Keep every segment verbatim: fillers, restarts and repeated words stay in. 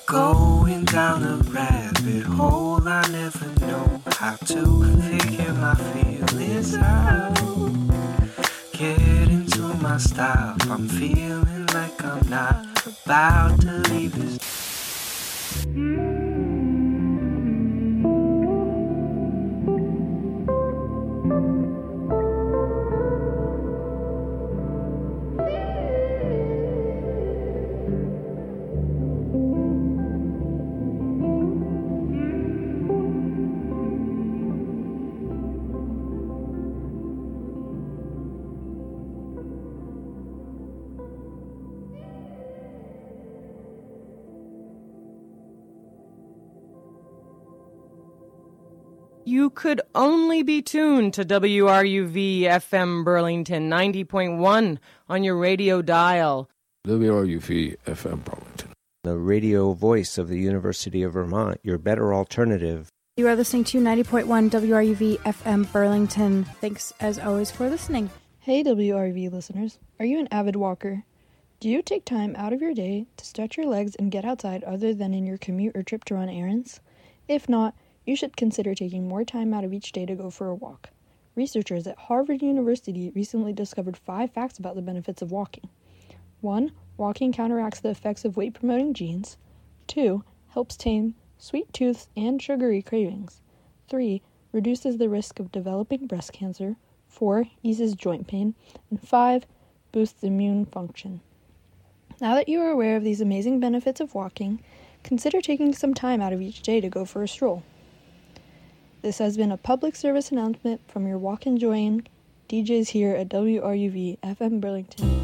Going down a rabbit hole, I never know how to figure my feelings out. Get into my style, I'm feeling like I'm not about to leave this. You could only be tuned to W R U V F M Burlington ninety point one on your radio dial. W R U V F M Burlington, the radio voice of the University of Vermont, your better alternative. You are listening to ninety point one W R U V F M Burlington. Thanks, as always, for listening. Hey, W R U V listeners. Are you an avid walker? Do you take time out of your day to stretch your legs and get outside other than in your commute or trip to run errands? If not, you should consider taking more time out of each day to go for a walk. Researchers at Harvard University recently discovered five facts about the benefits of walking. One, walking counteracts the effects of weight-promoting genes. Two, helps tame sweet tooths and sugary cravings. Three, reduces the risk of developing breast cancer. Four, eases joint pain. And five, boosts immune function. Now that you are aware of these amazing benefits of walking, consider taking some time out of each day to go for a stroll. This has been a public service announcement from your walk-enjoying D Js here at W R U V F M Burlington.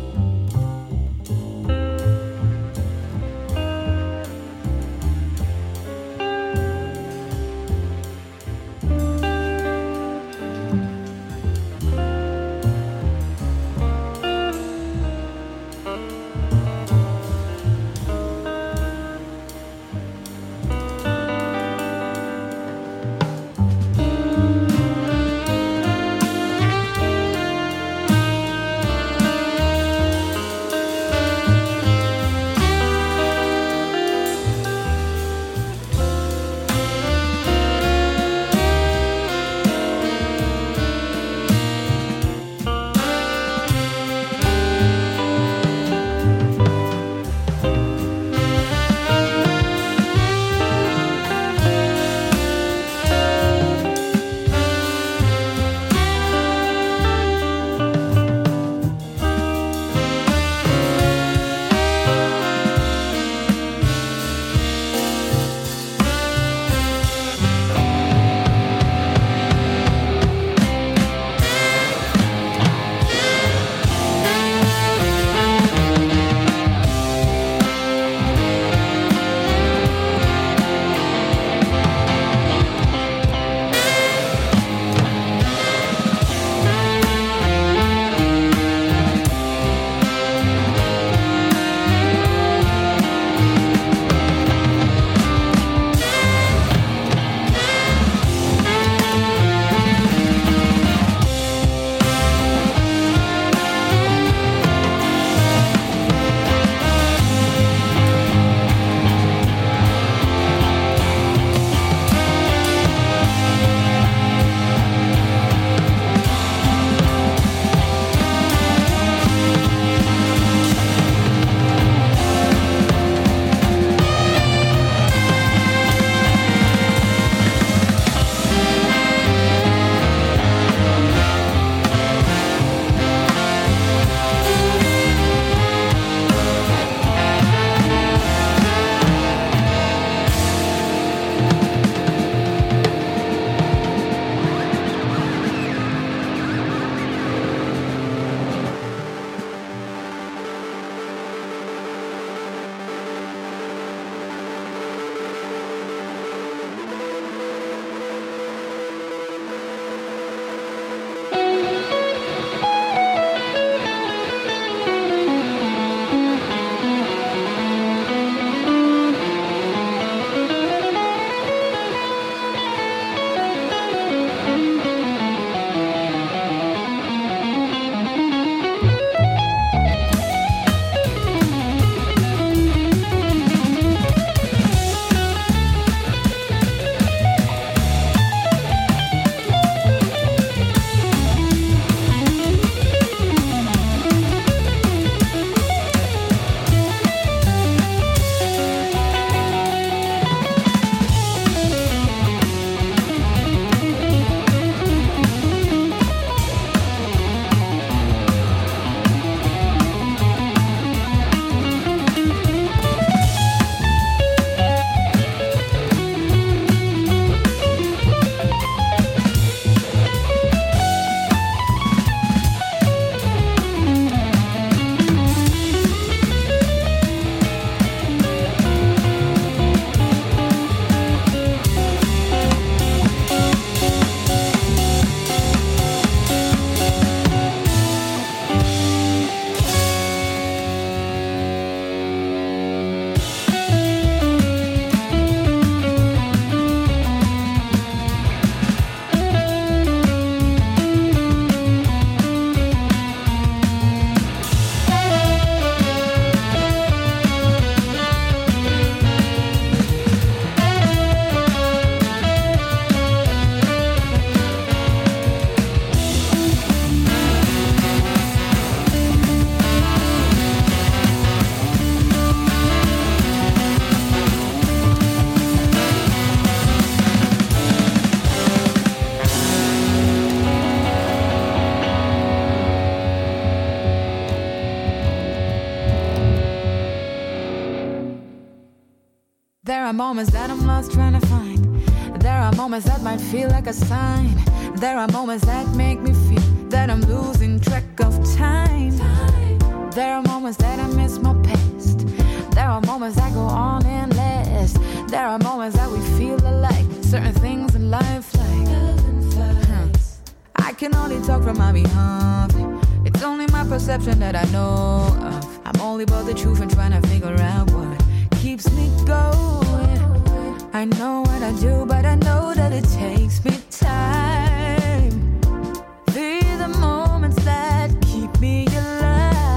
There are moments that I'm lost trying to find. There are moments that might feel like a sign. There are moments that make me feel that I'm losing track of time. There are moments that I miss my past. There are moments that go on and last. There are moments that we feel alike. Certain things in life like huh. I can only talk from my behalf. It's only my perception that I know of. I'm only about the truth and trying to figure out what keeps me going. I know what I do, but I know that it takes me time. These are the moments that keep me alive.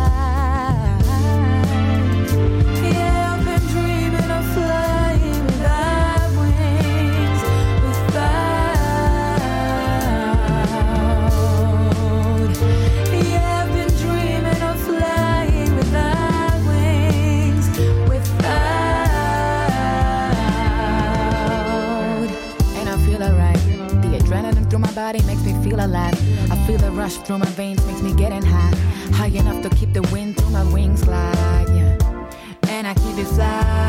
Yeah, I've been dreaming of flying without wings, without. Yeah, I've been dreaming of flying without wings, without. And I feel alright. The adrenaline through my body makes me feel alive. I feel the rush through my veins, makes me getting high. High enough to keep the wind through my wings glide, yeah. And I keep it fly.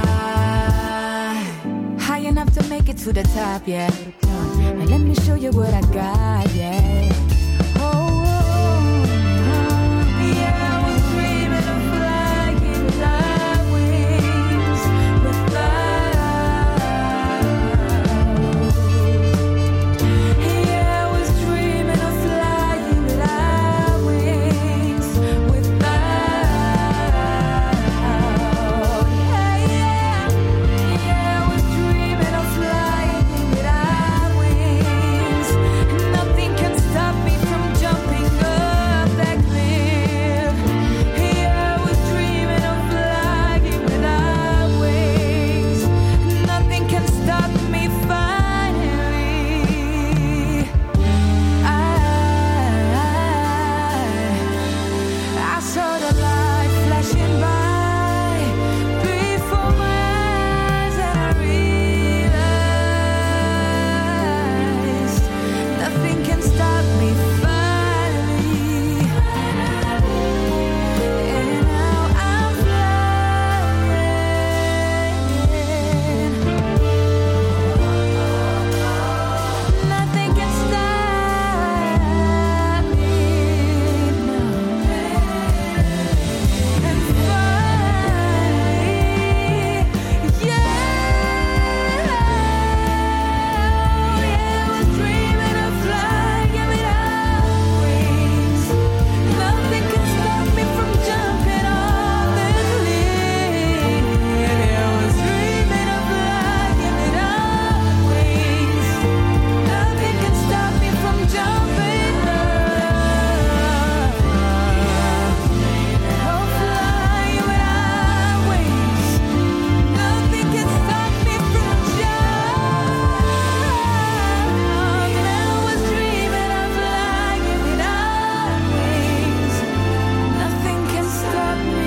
High enough to make it to the top, yeah. And let me show you what I got, yeah. Oh, oh, oh. Yeah, I was dreaming of flying without wings, without. Yeah, I was dreaming of flying without wings, without. Yeah, yeah. Yeah, I was dreaming of flying without wings. Nothing can stop me from jumping up that cliff. Yeah, I was dreaming of flying without wings. Nothing can stop me finally. I, I saw the light flashing by before my eyes, and I realized nothing can stop me finally. And now I'm flying. Nothing can stop me now. And finally, yeah, yeah, I was dreaming of flying without wings. Nothing can stop me from jumping off the cliff. Yeah, I was dreaming of flying without wings. Nothing can stop me from jumping off. Oh, flying without wings. Nothing can stop me from jumping. And I was dreaming of flying without wings. Nothing can stop me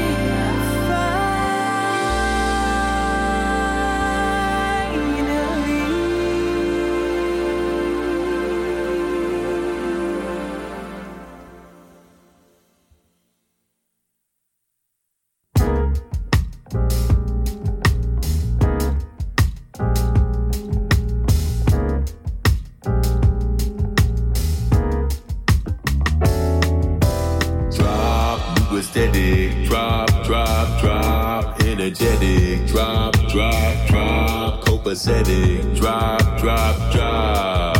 Drop, you aesthetic. Drop, drop, drop. Energetic. Drop, drop, drop. Copacetic. Drop, drop, drop.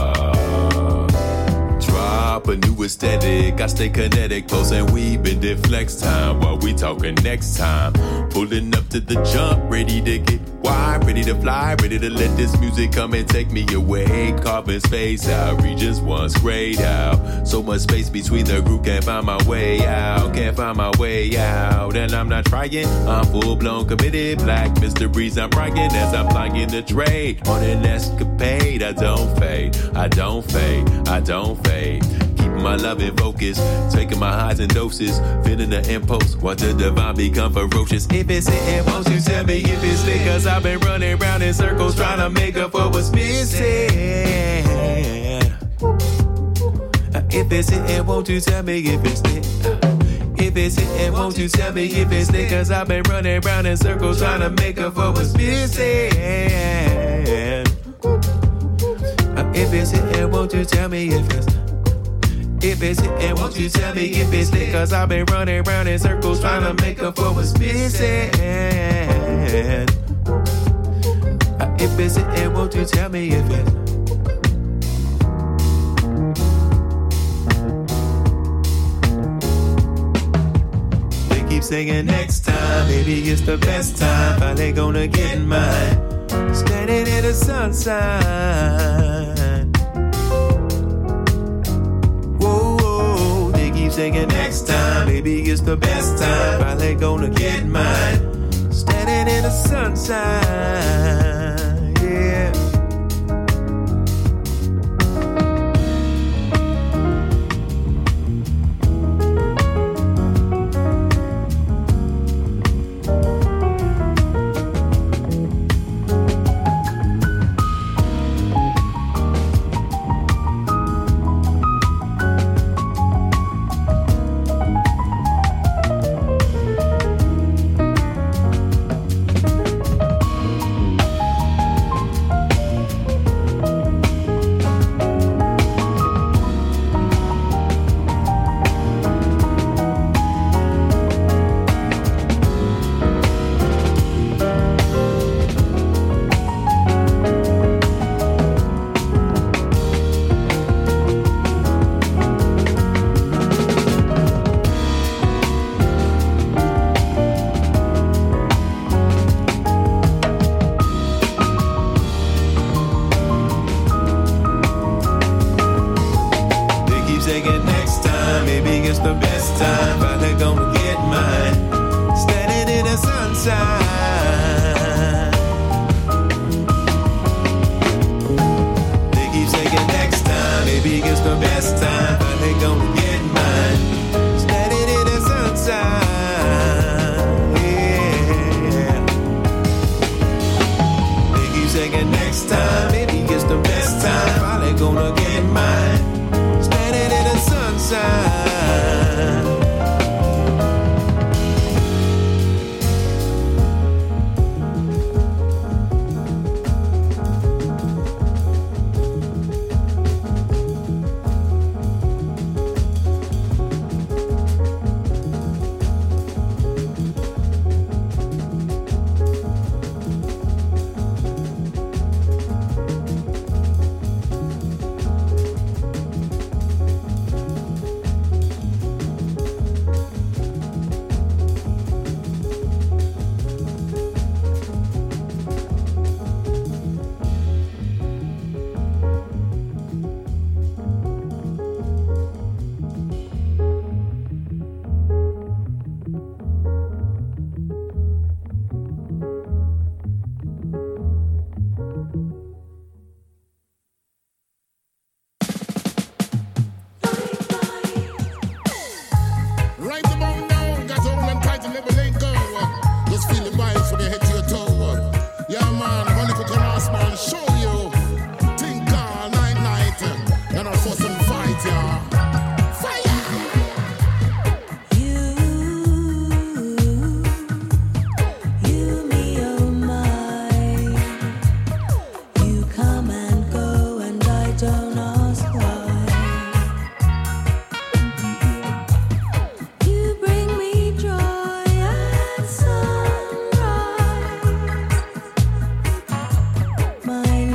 Drop a new aesthetic. I stay kinetic, close and we been in flex time while we talking next time. Pulling up to the jump, ready to get wide, ready to fly, ready to let this music come and take me away. Carving space out, regions once grayed out. So much space between the group, can't find my way out, can't find my way out. And I'm not trying, I'm full blown committed. Black Mister Breeze, I'm rocking as I'm flying the trade. On an escapade, I don't fade, I don't fade, I don't fade. Keeping my love in focus, taking my highs and doses, feeling the impulse, watch the divine become ferocious. If it's hitting, won't you tell me if it's lit? Cause I've been running round in circles trying to make up for what's missing. If it's hitting, won't you tell me if it's lit? If it's hitting, won't you tell me if it's lit? Cause I've been running round in circles trying to make up for what's missing. won't you tell me if it's if it's hitting, won't you tell me if it's lit? Cause I've been running round in circles trying to make up for what's missing. Uh, if it's hitting, won't you tell me if it's keep saying next time, maybe it's the best time. Finally gonna get mine. Standing in the sunshine. Whoa, whoa, they keep saying next time, maybe it's the best time. Finally gonna get mine. Standing in the sunshine, yeah. My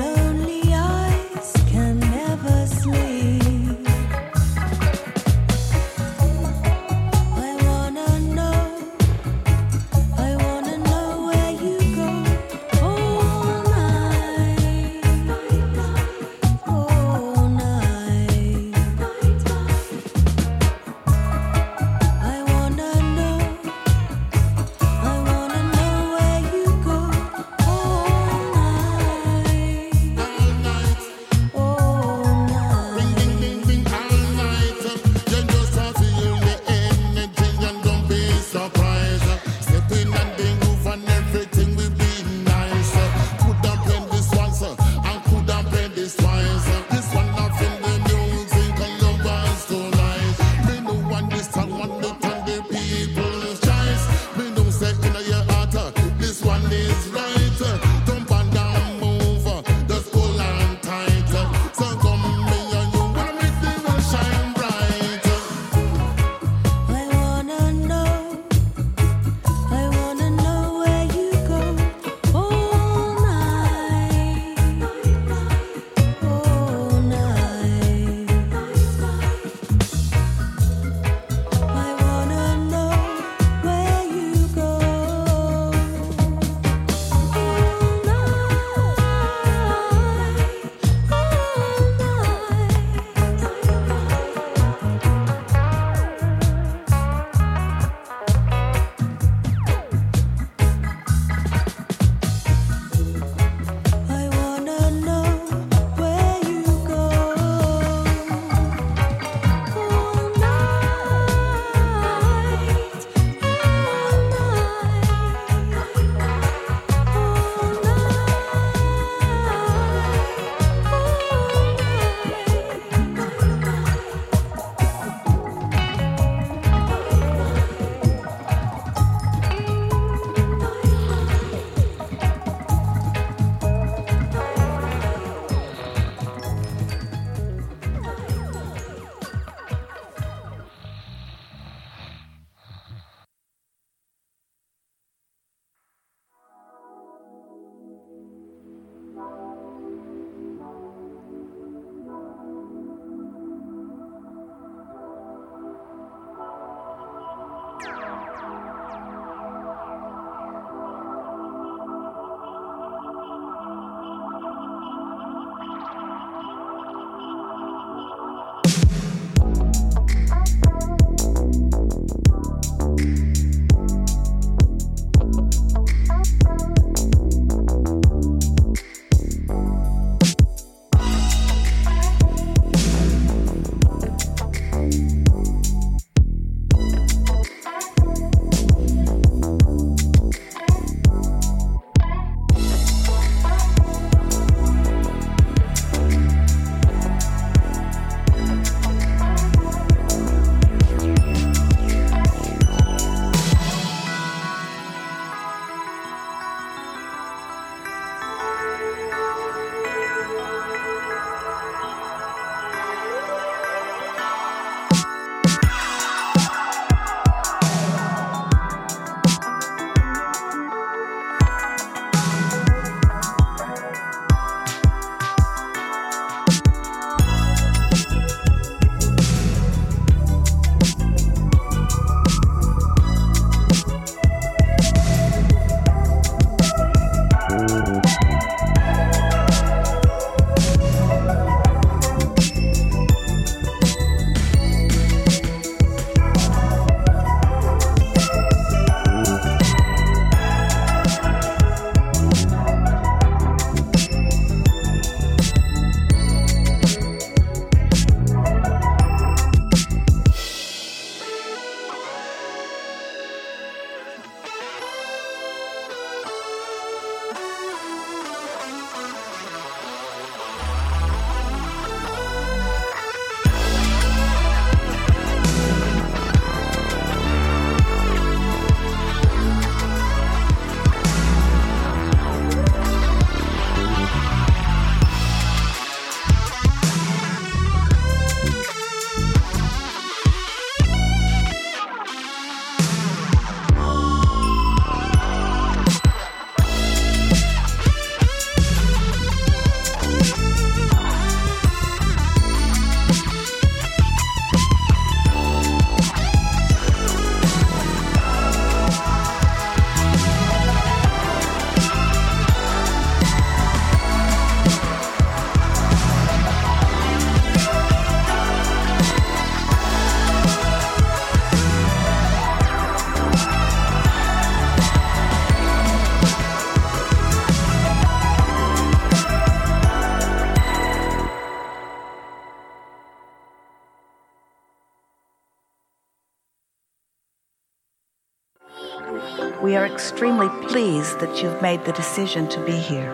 We are extremely pleased that you've made the decision to be here.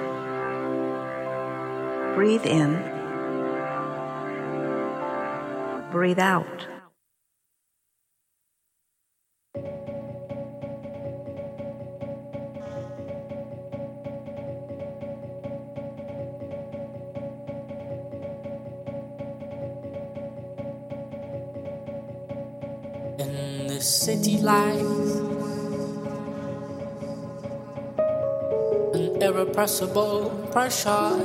Breathe in. Breathe out. In this city life, an irrepressible pressure,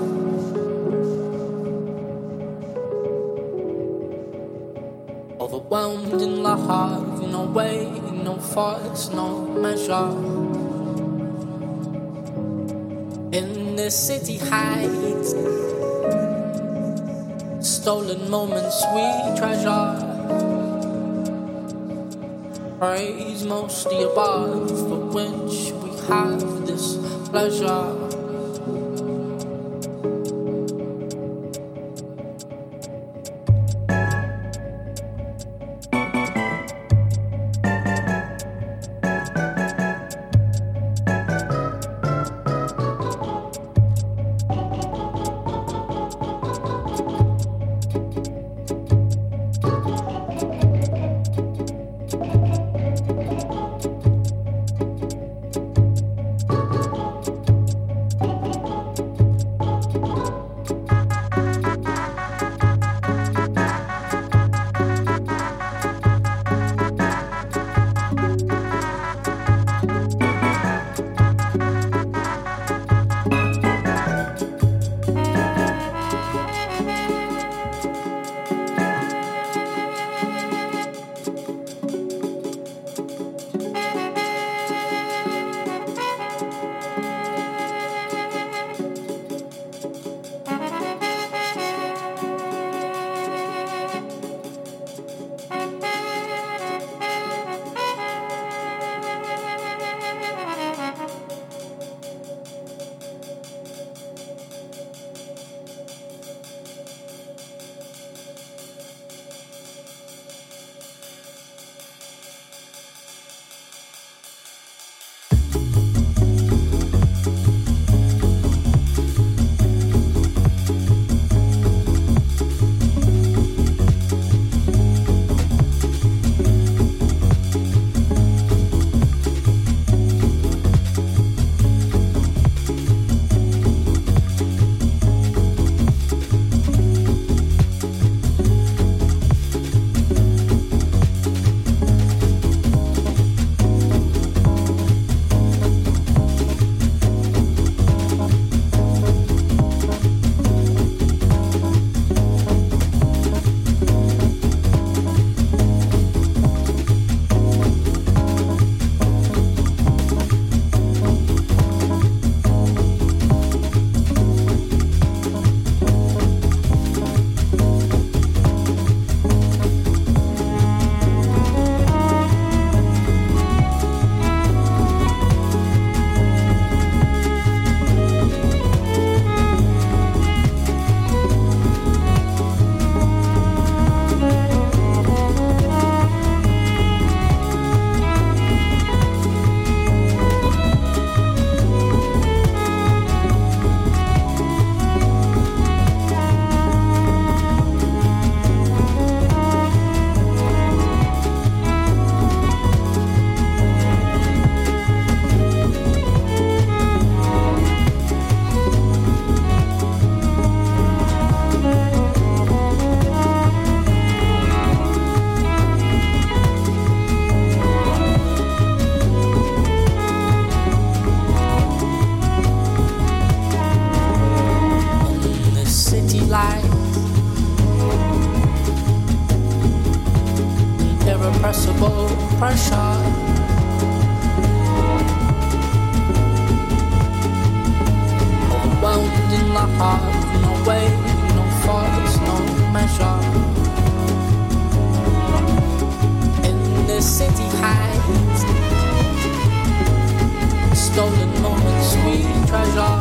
overwhelmed in love, no way, no force, no measure. In this city height, stolen moments we treasure. Praise most the above, for which we have this pleasure. irrepressible pressure. Overwhelmed in my heart, no way, no force, no measure. In the city heights, stolen moments we treasure.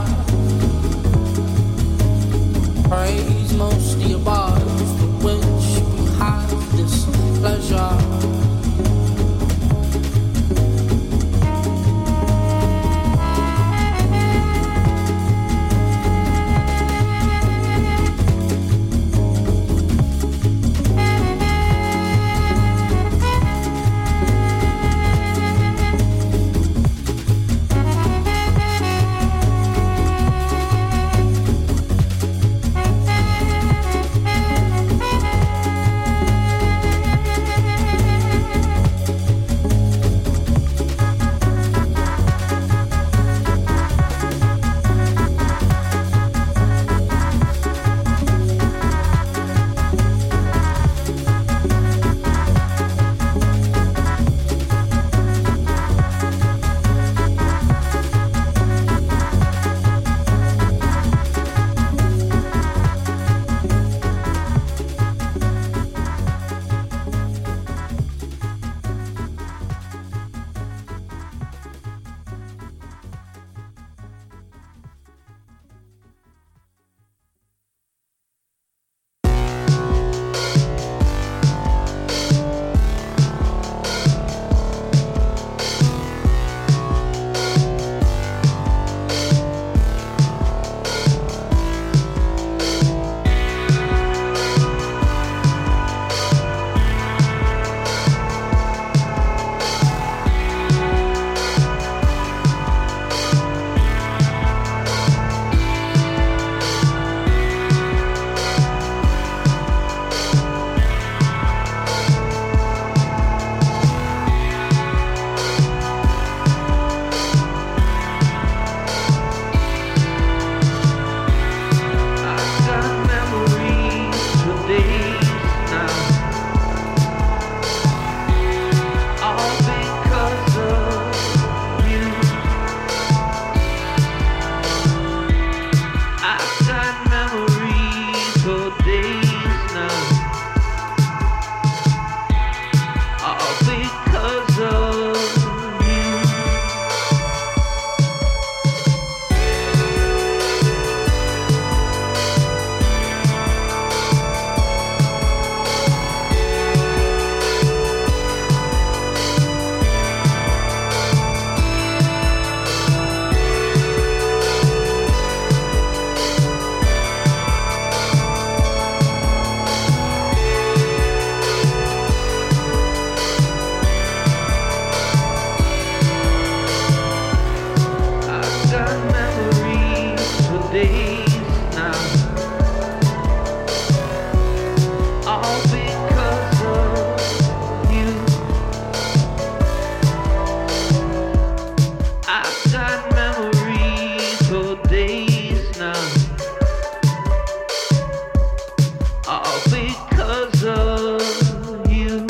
Praise mostly above, for which we have this pleasure. days now. All because of you. I've got memories for days now. All because of you.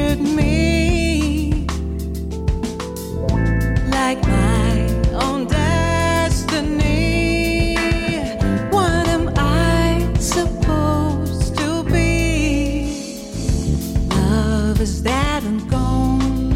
treated me like my own destiny. What am I supposed to be? Love is dead and gone.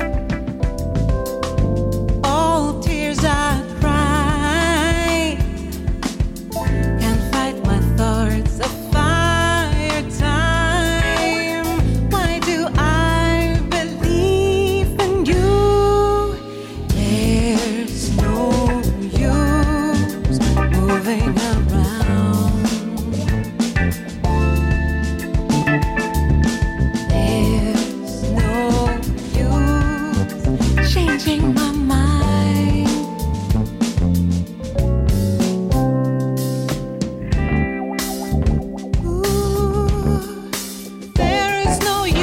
All tears I cry can't fight my thoughts of fire time. Why do I believe in you? There's no use moving around. There's no use changing my mind. Ooh, there is no use.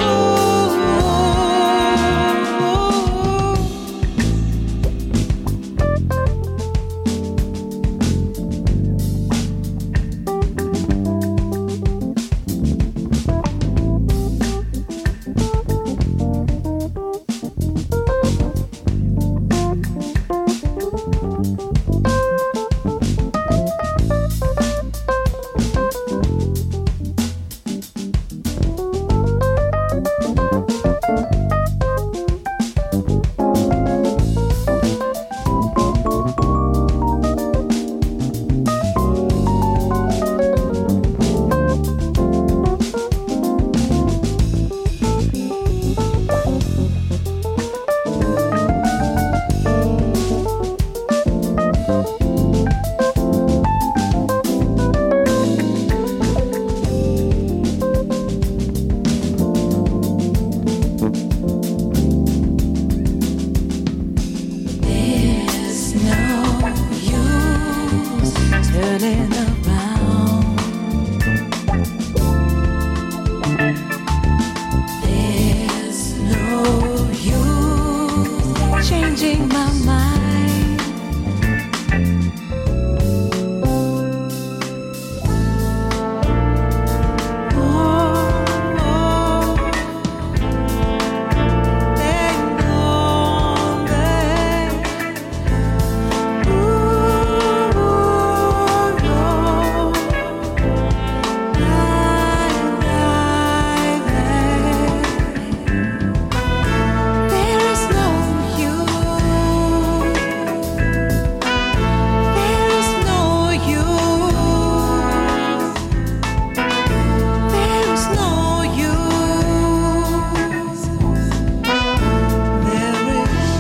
There's no use turning around. There's no use changing my mind. Oh, oh, dang on, babe. Ooh, no. Lie, lie, babe. There is no use. There is no use. There is no use. There is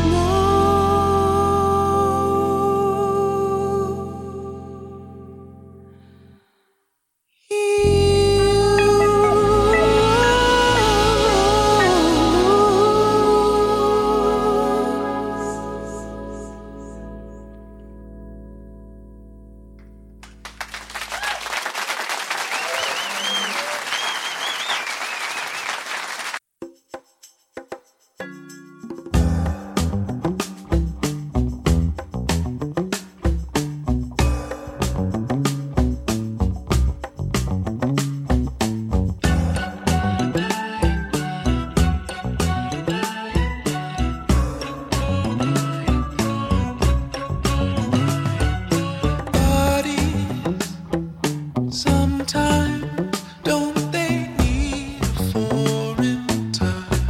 Sometimes don't they need a foreign touch?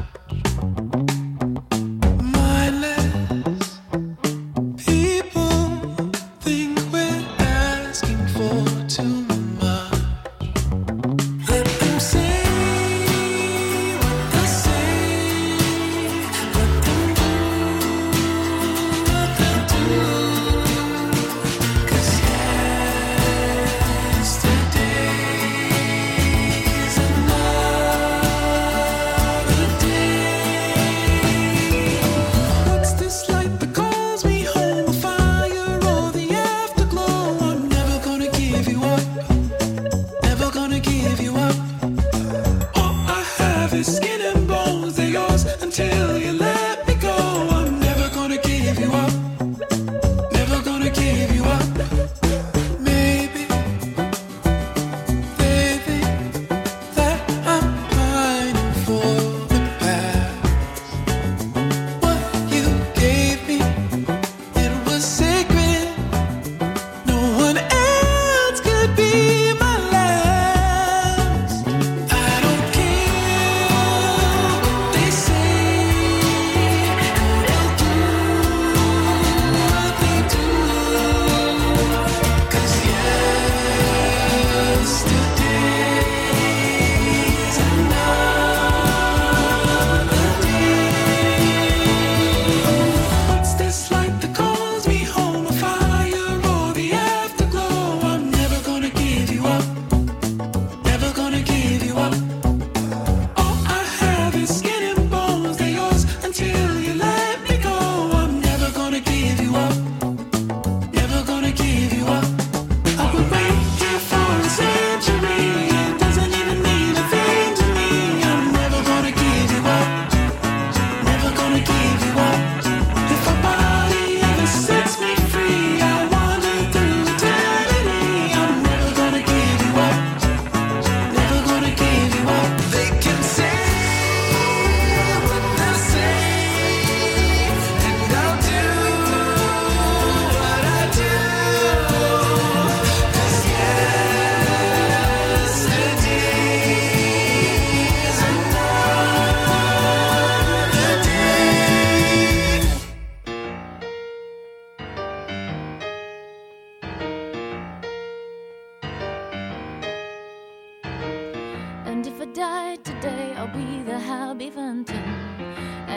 Mindless people think we're asking for too much. Let them say what they say. Let them do what they do. 'Cause yesterday's another day. What's this light that calls me home? The fire or the afterglow? I'm never gonna give you up. Never gonna give you up. All I have is skin and bones. They're yours until you let me go. I'm never gonna give you up. Never gonna give you up. Maybe they think that I'm pining for the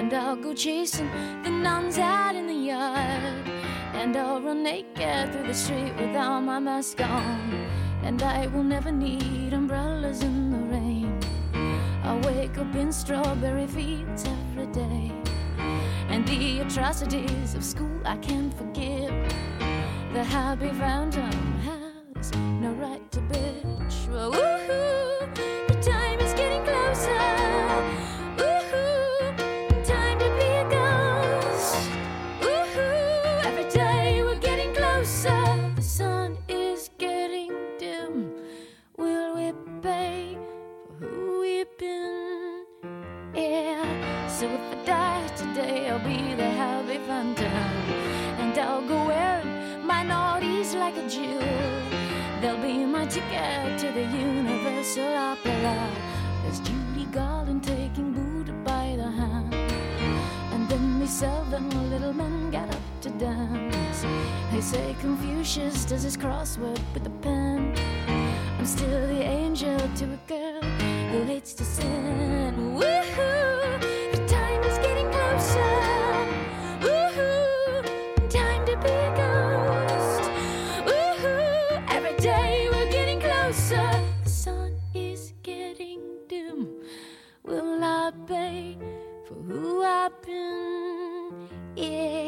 And I'll go chasing the nuns out in the yard. And I'll run naked through the street without my mask on. And I will never need umbrellas in the rain. I'll wake up in strawberry fields every day. And the atrocities of school I can't forgive. The happy phantom has no right to bitch. Well, woohoo, the time is getting closer. Woohoo, time to be a ghost. Woohoo, every day we're getting closer. The sun is getting dim. Will we pay for who we've been? Yeah, so if I die today, I'll be the happy phantom. And I'll go wearing my naughties like a jewel. They'll be my ticket to the Universal Opera. There's Judy Garland taking Buddha by the hand. And then they seldom little men get up to dance. They say Confucius does his crossword with a pen. I'm still the angel to a girl who hates to sin. Woohoo, the time is getting closer. Woohoo, time to be a ghost. Woohoo, every day we're getting closer. The sun is getting dim. Will I pay for who I've been? Yeah.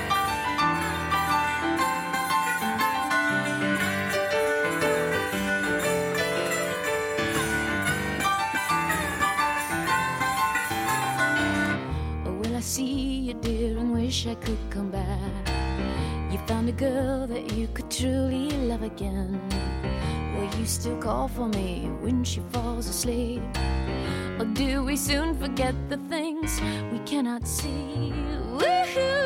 See you, dear, and wish I could come back. You found a girl that you could truly love again. Will you still call for me when she falls asleep? Or do we soon forget the things we cannot see? Woohoo!